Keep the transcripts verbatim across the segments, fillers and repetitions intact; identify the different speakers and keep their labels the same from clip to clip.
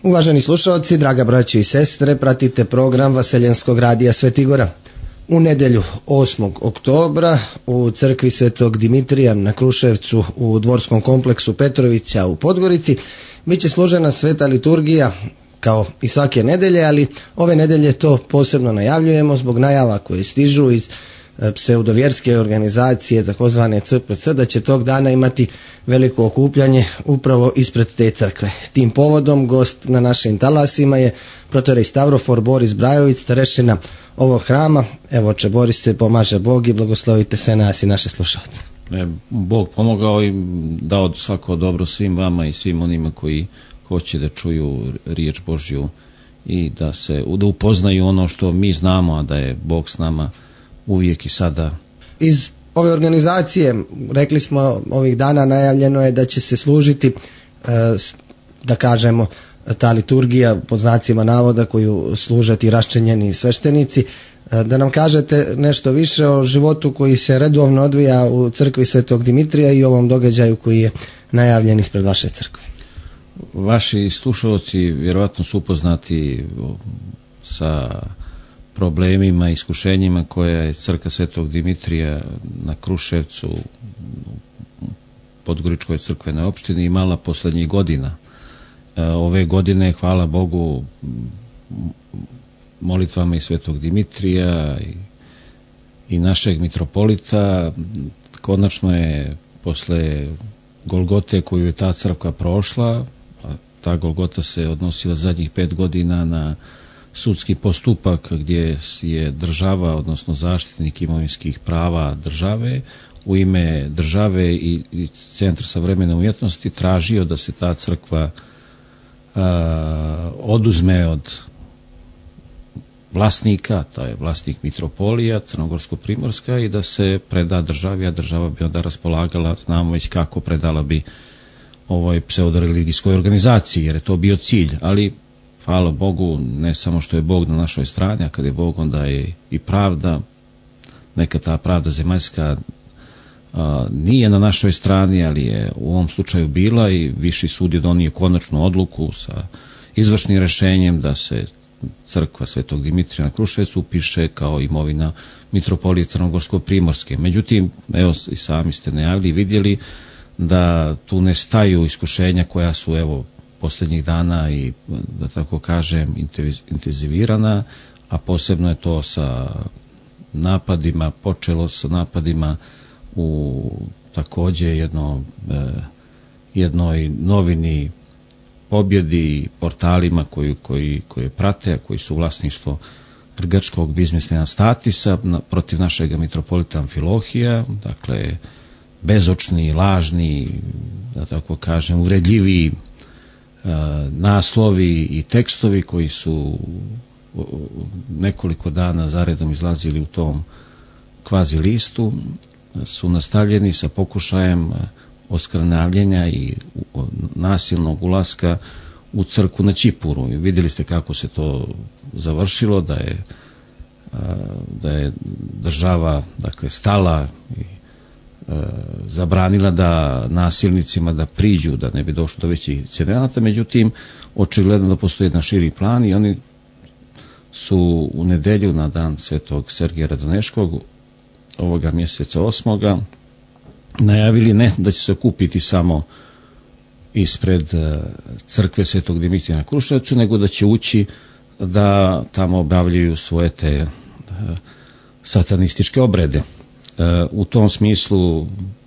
Speaker 1: Uvaženi slušalci, draga braćo i sestre, pratite program Vaseljenskog radija Svetigora. U nedjelju osmog oktobra u crkvi Svetog Dimitrija na Kruševcu u dvorskom kompleksu Petrovića u Podgorici bit će služena sveta liturgija kao i svake nedelje, ali ove nedelje to posebno najavljujemo zbog najava koje stižu iz pseudovjerske organizacije takozvane C P C da će tog dana imati veliko okupljanje upravo ispred te crkve. Tim povodom gost na našim talasima je protorej Stavrofor Boris Brajović, starešina ovog hrama. Evo, oče Boris, se pomaže Bog i blagoslovite sve nas i naše slušalce.
Speaker 2: Bog pomogao i dao svako dobro svim vama i svim onima koji hoće da čuju riječ Božju i da se da upoznaju ono što mi znamo, a da je Bog s nama uvijek i sada.
Speaker 1: Iz ove organizacije, rekli smo ovih dana, najavljeno je da će se služiti, da kažemo, ta liturgija pod znacima navoda koju služe ti raščenjeni sveštenici. Da nam kažete nešto više o životu koji se redovno odvija u crkvi Svetog Dimitrija i ovom događaju koji je najavljen ispred vaše crkve.
Speaker 2: Vaši slušalci vjerovatno su upoznati sa problemima i iskušenjima koje je crkva Svetog Dimitrija na Kruševcu, Podgoričkoj crkvenoj opštini, imala posljednjih godina. Ove godine, hvala Bogu, molitvama i Svetog Dimitrija i, i našeg mitropolita, konačno je posle Golgote koju je ta crkva prošla, a ta Golgota se odnosila zadnjih pet godina na sudski postupak gdje je država, odnosno zaštitnik imovinskih prava države, u ime države i, i Centra savremene umjetnosti tražio da se ta crkva a, oduzme od vlasnika, to je vlasnik mitropolija Crnogorsko-Primorska, i da se preda državi, a država bi onda raspolagala, znamo već kako, predala bi ovoj pseudoreligijskoj organizaciji, jer je to bio cilj. Ali hvala Bogu, ne samo što je Bog na našoj strani, a kad je Bog, onda je i pravda. Neka ta pravda zemaljska a, nije na našoj strani, ali je u ovom slučaju bila, i Viši sud je donio konačnu odluku sa izvršnim rješenjem da se crkva Svetog Dimitrija na Kruševcu upiše kao imovina mitropolije Crnogorsko-Primorske. Međutim, evo i sami ste najavili i vidjeli da tu ne staju iskušenja koja su evo posljednjih dana i, da tako kažem, intenzivirana, a posebno je to sa napadima, počelo sa napadima u također jedno, eh, jednoj novini Pobjedi, portalima koji, koji, koji prate, koji su vlasništvo grčkog biznismena Statisa na, protiv našeg mitropolita Amfilohija, dakle bezočni, lažni, da tako kažem, uvredljivi e, naslovi i tekstovi koji su nekoliko dana zaredom izlazili u tom kvazi listu, su nastavljeni sa pokušajem oskrnavljenja i nasilnog ulaska u crkvu na Čipuru. I vidjeli ste kako se to završilo, da je, da je država, dakle, stala i zabranila da nasilnicima da priđu, da ne bi došlo do većih incidenata. Međutim, očigledno da postoji jedan širi plan i oni su u nedjelju na dan Svetog Sergija Radoneškog ovoga mjeseca osmoga najavili ne da će se okupiti samo ispred crkve Svetog Dimitrija na Kruševcu, nego da će ući da tamo obavljaju svoje te satanističke obrede. U tom smislu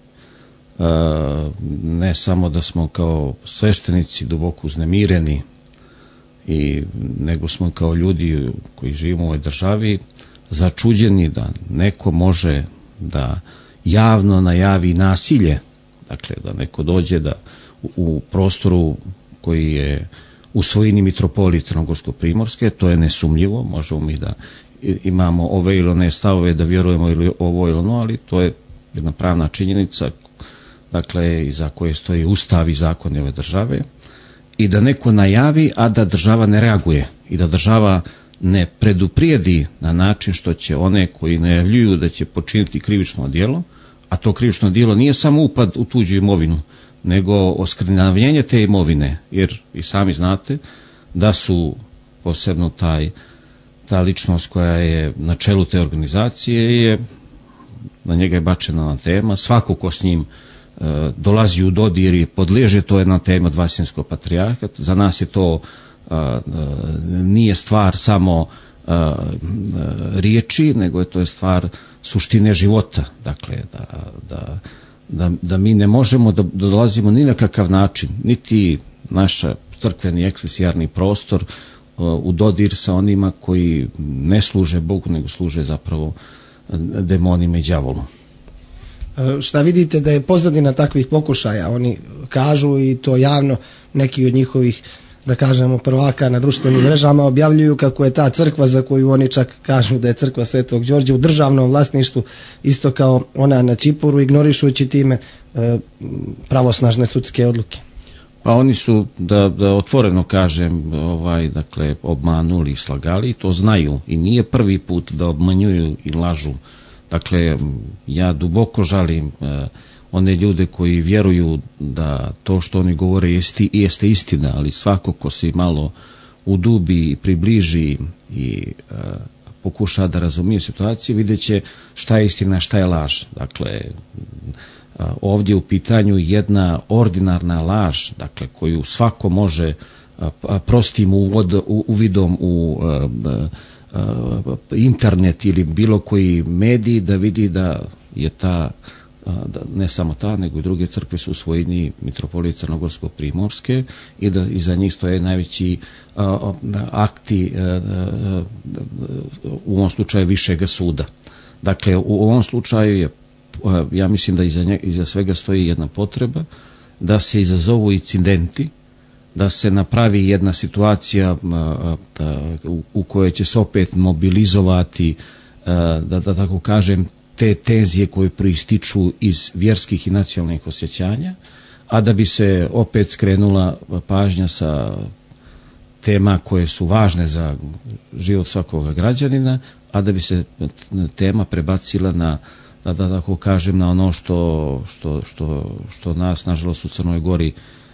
Speaker 2: ne samo da smo kao sveštenici duboko uznemireni, i nego smo kao ljudi koji živimo u ovoj državi začuđeni da neko može da javno najavi nasilje, dakle da neko dođe da u, u prostoru koji je u svojini mitropolije Crnogorsko-Primorske, to je nesumljivo, možemo mi da imamo ove ili one stavove, da vjerujemo ili ovo ili ono, ali to je jedna pravna činjenica, dakle iza koje stoji ustav i zakon ove države, i da neko najavi, a da država ne reaguje i da država ne preduprijedi na način što će one koji najavljuju da će počiniti krivično djelo, a to krivično djelo nije samo upad u tuđu imovinu, nego oskrnavljenje te imovine, jer i sami znate da su posebno taj, ta ličnost koja je na čelu te organizacije je, na njega je bačena na tema, svako ko s njim e, dolazi u dodir i podliježe, to je jedna tema od Vaseljenskog patrijarhat. Za nas je to e, e, nije stvar samo e, e, riječi, nego je to je stvar suštine života. Dakle, da, da, da, da mi ne možemo da, da dolazimo ni na kakav način, niti naša crkveni eklesijarni prostor u dodir sa onima koji ne služe Bogu, nego služe zapravo demonima i đavolom.
Speaker 1: Šta vidite da je pozadina takvih pokušaja? Oni kažu i to javno, neki od njihovih, da kažemo, prvaka na društvenim mrežama objavljuju kako je ta crkva, za koju oni čak kažu da je crkva Svetog Đorđa, u državnom vlasništvu, isto kao ona na Čipuru, ignorišujući time e, pravosnažne sudske odluke.
Speaker 2: Pa oni su, da, da otvoreno kažem, ovaj, dakle, obmanuli i slagali, to znaju i nije prvi put da obmanjuju i lažu. Dakle, ja duboko žalim eh, one ljude koji vjeruju da to što oni govore jeste, jeste istina, ali svako ko se malo udubi i približi i eh, pokuša da razumije situaciju, vidjet će šta je istina, šta je laž. Dakle, ovdje u pitanju jedna ordinarna laž, dakle, koju svako može prostim uvod, uvidom u internet ili bilo koji medij da vidi da je ta, da ne samo ta, nego i druge crkve su u svojini mitropolije Crnogorsko-Primorske i da iza njih stoje najveći akti u ovom slučaju višega suda. Dakle, u ovom slučaju je, ja mislim da iza, nje, iza svega stoji jedna potreba da se izazovu incidenti, da se napravi jedna situacija u kojoj će se opet mobilizovati, da, da tako kažem, te tenzije koje proističu iz vjerskih i nacionalnih osjećanja, a da bi se opet skrenula pažnja sa tema koje su važne za život svakoga građanina, a da bi se tema prebacila na, da, da tako kažem, na ono što, što, što, što nas, nažalost, u Crnoj Gori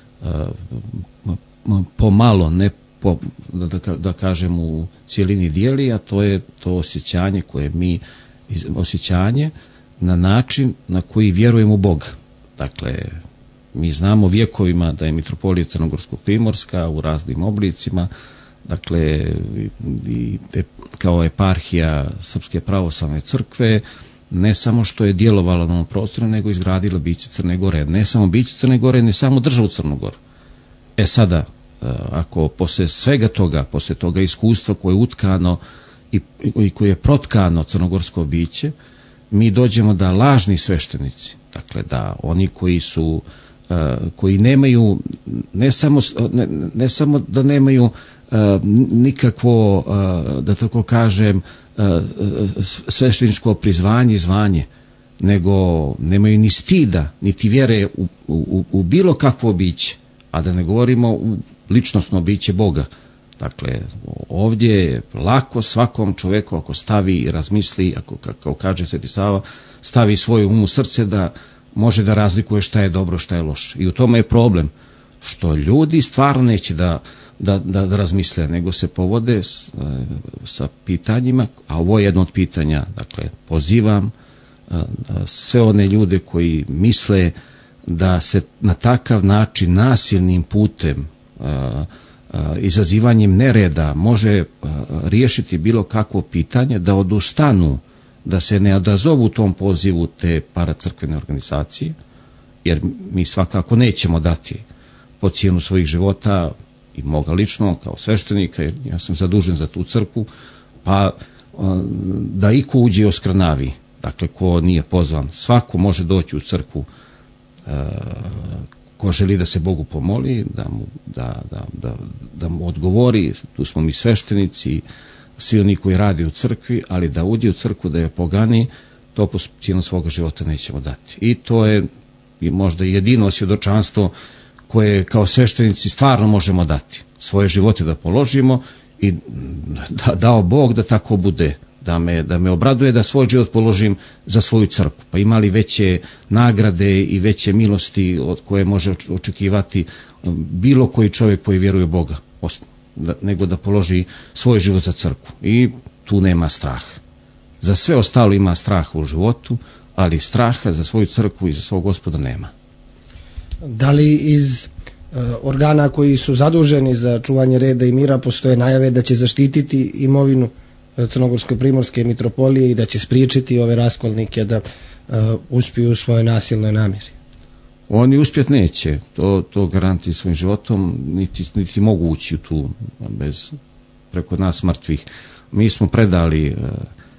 Speaker 2: pomalo, ne po, da, da, da kažem, u cijelini dijeli, a to je to osjećanje koje mi, osjećanje na način na koji vjerujemo u Boga. Dakle, mi znamo vjekovima da je mitropolija Crnogorsko-Primorska u raznim oblicima, dakle, i te, kao eparhija Srpske pravoslavne crkve, ne samo što je djelovala na ovom prostoru, nego izgradila biće Crne Gore. Ne samo biće Crne Gore, ne samo državu Crnu Goru. E sada, ako posle svega toga, posle toga iskustva koje je utkano i, i koje je protkano crnogorsko biće, mi dođemo da lažni sveštenici, dakle da oni koji su, koji nemaju, ne samo, ne, ne samo da nemaju nikakvo, da tako kažem, svešteničko prizvanje i zvanje, nego nemaju ni stida, niti vjere u, u, u bilo kakvo biće, a da ne govorimo u ličnosno biće Boga. Dakle, ovdje je lako svakom čovjeku ako stavi i razmisli, ako, kako kaže Sveti Sava, stavi svoje um u srce, da može da razlikuje šta je dobro, šta je loše. I u tome je problem, što ljudi stvarno neće da, da, da, da razmisle, nego se povode s, sa pitanjima, a ovo je jedno od pitanja. Dakle, pozivam a, a, sve one ljude koji misle da se na takav način nasilnim putem, a, a, izazivanjem nereda može a, riješiti bilo kakvo pitanje, da odustanu, da se ne odazovu tom pozivu te paracrkvene organizacije, jer mi svakako nećemo dati po cijenu svojih života i moga lično kao sveštenika, jer ja sam zadužen za tu crkvu, pa da iko uđe oskrnavi, dakle ko nije pozvan, svako može doći u crkvu ko želi da se Bogu pomoli, da mu, da, da, da, da mu odgovori, tu smo mi sveštenici, svi oni koji radi u crkvi, ali da uđe u crkvu, da je pogani, to po cijenu svoga života nećemo dati. I to je možda jedino svjedočanstvo koje kao sveštenici stvarno možemo dati. Svoje živote da položimo i da, dao Bog da tako bude, da me, da me obraduje da svoj život položim za svoju crkvu. Pa imali veće nagrade i veće milosti od koje može očekivati bilo koji čovjek koji vjeruje u Boga. da, nego da položi svoj život za crkvu. I tu nema straha. Za sve ostalo ima straha u životu, ali straha za svoju crkvu i za svog Gospoda nema.
Speaker 1: Da li iz uh, organa koji su zaduženi za čuvanje reda i mira postoje najave da će zaštititi imovinu Crnogorsko-primorske mitropolije i da će spriječiti ove raskolnike da uh, uspiju u svojoj nasilnoj namjeri?
Speaker 2: Oni uspjet neće, to, to garanti svojim životom, niti, niti mogu ući tu bez, preko nas mrtvih. Mi smo predali uh,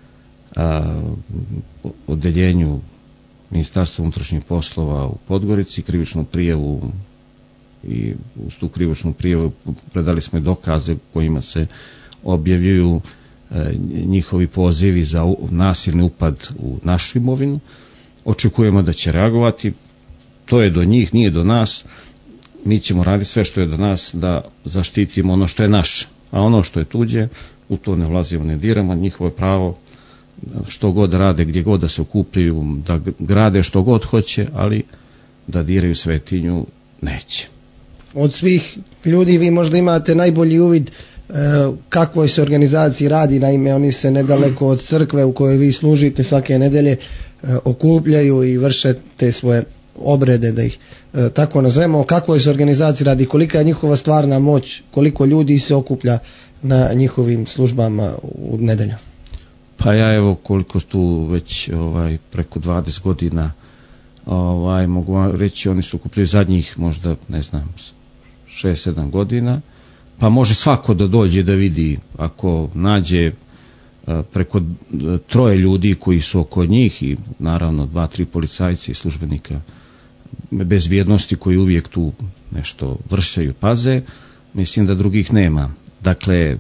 Speaker 2: uh, odeljenju Ministarstva unutrašnjih poslova u Podgorici krivičnu prijavu i uz tu krivičnu prijavu predali smo i dokaze kojima se objavljuju njihovi pozivi za nasilni upad u našu imovinu. Očekujemo da će reagovati. To je do njih, nije do nas. Mi ćemo raditi sve što je do nas da zaštitimo ono što je naše. A ono što je tuđe, u to ne ulazimo, ne diramo. Njihovo je pravo što god rade, gdje god da se okupljaju, da grade što god hoće, ali da diraju svetinju neće.
Speaker 1: Od svih ljudi vi možda imate najbolji uvid kakvoj se organizaciji radi. Naime, oni se nedaleko od crkve u kojoj vi služite svake nedelje okupljaju i vrše te svoje obrede, da ih tako nazovemo. O kakvoj se organizaciji radi, kolika je njihova stvarna moć, koliko ljudi se okuplja na njihovim službama u nedelju?
Speaker 2: Pa ja evo koliko tu već ovaj, preko dvadeset godina ovaj, mogu reći, oni su okupljaju zadnjih možda ne znam šest sedam godina. Pa može svako da dođe da vidi, ako nađe preko troje ljudi koji su oko njih i naravno dva, tri policajci i službenika bezbjednosti koji uvijek tu nešto vršaju, paze, mislim da drugih nema. Dakle,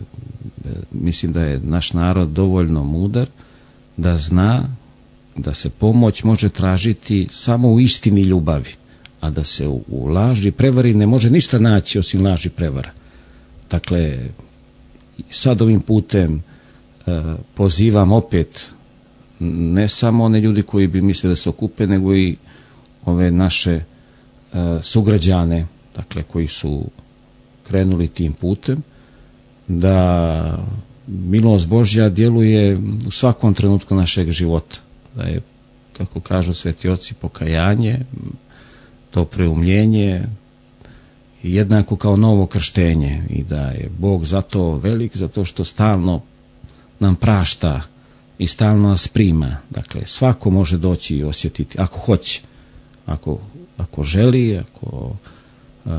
Speaker 2: mislim da je naš narod dovoljno mudar da zna da se pomoć može tražiti samo u istini ljubavi, a da se u laži prevari ne može ništa naći osim laži prevara. Dakle, sad ovim putem e, pozivam opet ne samo one ljudi koji bi mislili da se okupe, nego i ove naše e, sugrađane, dakle, koji su krenuli tim putem, da milost Božja djeluje u svakom trenutku našeg života. Da je, kako kažu sveti oci, pokajanje, to preumljenje, jednako kao novo krštenje i da je Bog zato velik, zato što stalno nam prašta i stalno nas prima. Dakle, svako može doći i osjetiti, ako hoće, ako, ako želi, ako uh,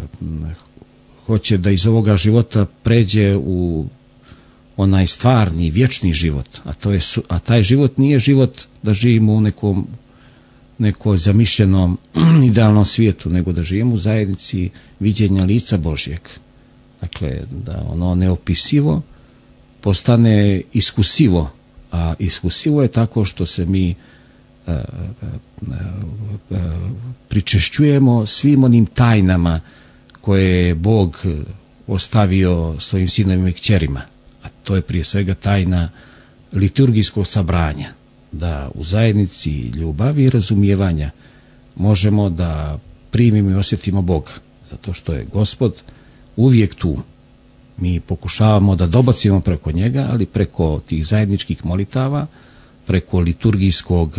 Speaker 2: hoće da iz ovoga života pređe u onaj stvarni, vječni život, a, to je, a taj život nije život da živimo u nekom nekoj zamišljenom idealnom svijetu, nego da živimo u zajednici viđenja lica Božjeg. Dakle, da ono neopisivo postane iskusivo, a iskusivo je tako što se mi e, e, e, pričešćujemo svim onim tajnama koje je Bog ostavio svojim sinovima i kćerima, a to je prije svega tajna liturgijskog sabranja, da u zajednici ljubavi i razumijevanja možemo da primimo i osjetimo Boga, zato što je Gospod uvijek tu. Mi pokušavamo da dobacimo preko njega, ali preko tih zajedničkih molitava, preko liturgijskog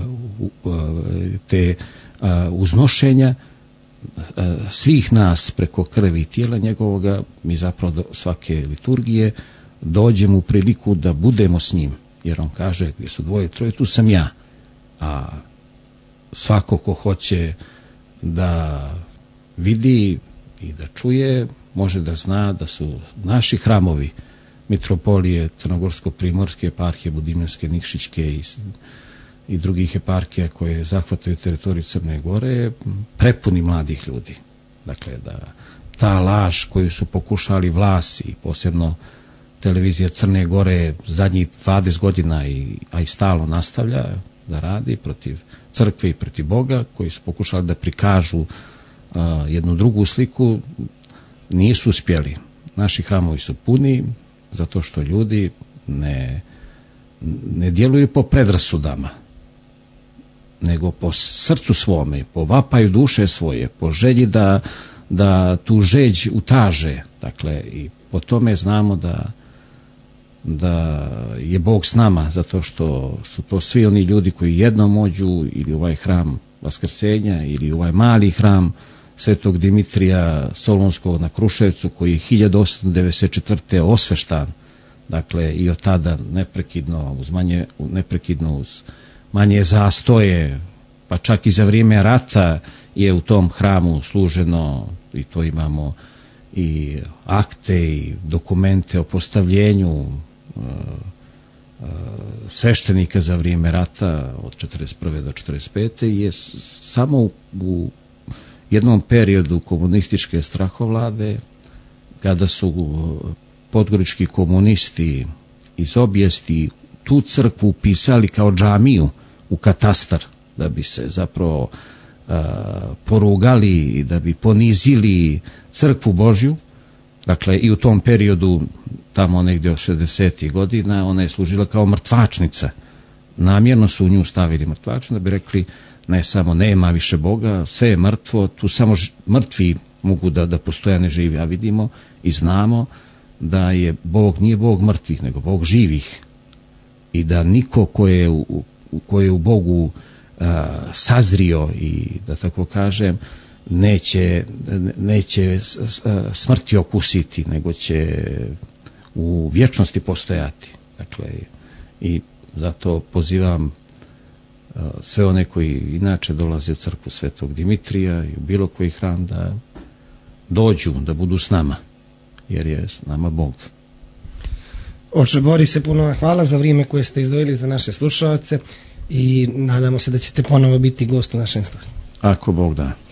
Speaker 2: te uznošenja svih nas preko krvi i tijela njegovoga, mi zapravo do svake liturgije dođemo u priliku da budemo s njim. Jer on kaže, gdje su dvoje, troje, tu sam ja. A svako ko hoće da vidi i da čuje, može da zna da su naši hramovi mitropolije Crnogorsko-primorske, eparhije Budimljanske, Nikšićke i, i drugih eparhija koje zahvataju teritoriju Crne Gore prepuni mladih ljudi. Dakle, da ta laž koju su pokušali vlasi, posebno televizija Crne Gore zadnjih dvadeset godina, i, a i stalno nastavlja da radi protiv crkve i protiv Boga, koji su pokušali da prikažu a, jednu drugu sliku, nisu uspjeli. Naši hramovi su puni zato što ljudi ne, ne djeluju po predrasudama, nego po srcu svome, po vapaju duše svoje, po želji da, da tu žeđ utaže. Dakle, i po tome znamo da da je Bog s nama, zato što su to svi oni ljudi koji jednom ođu ili ovaj hram Vaskrsenja ili ovaj mali hram Svetog Dimitrija Solunskog na Kruševcu, koji je hiljadu osamsto devedeset četvrte osveštan, dakle i od tada neprekidno uz manje, neprekidno uz manje zastoje, pa čak i za vrijeme rata je u tom hramu služeno, i to imamo i akte i dokumente o postavljenju sveštenika za vrijeme rata od četrdeset prve do četrdeset pete je samo u jednom periodu komunističke strahovlade, kada su podgorički komunisti iz obijesti tu crkvu upisali kao džamiju u katastar, da bi se zapravo uh, porugali, da bi ponizili crkvu Božju. Dakle, i u tom periodu, tamo negdje od šezdesetih godina, ona je služila kao mrtvačnica. Namjerno su u nju stavili mrtvačnicu, da bi rekli, ne samo nema više Boga, sve je mrtvo, tu samo ž, mrtvi mogu da, da postoje, ne živi, a vidimo i znamo da je Bog, nije Bog mrtvih, nego Bog živih. I da niko ko je u, ko je u Bogu a, sazrio i, da tako kažem, neće, neće smrti okusiti, nego će u vječnosti postojati. Dakle, i zato pozivam sve one koji inače dolaze u crkvu Svetog Dimitrija i u bilo koji hram da dođu, da budu s nama, jer je s nama Bog.
Speaker 1: Oče Borise, puno hvala za vrijeme koje ste izdvojili za naše slušalce i nadamo se da ćete ponovo biti gost u našem studiju.
Speaker 2: Ako Bog da.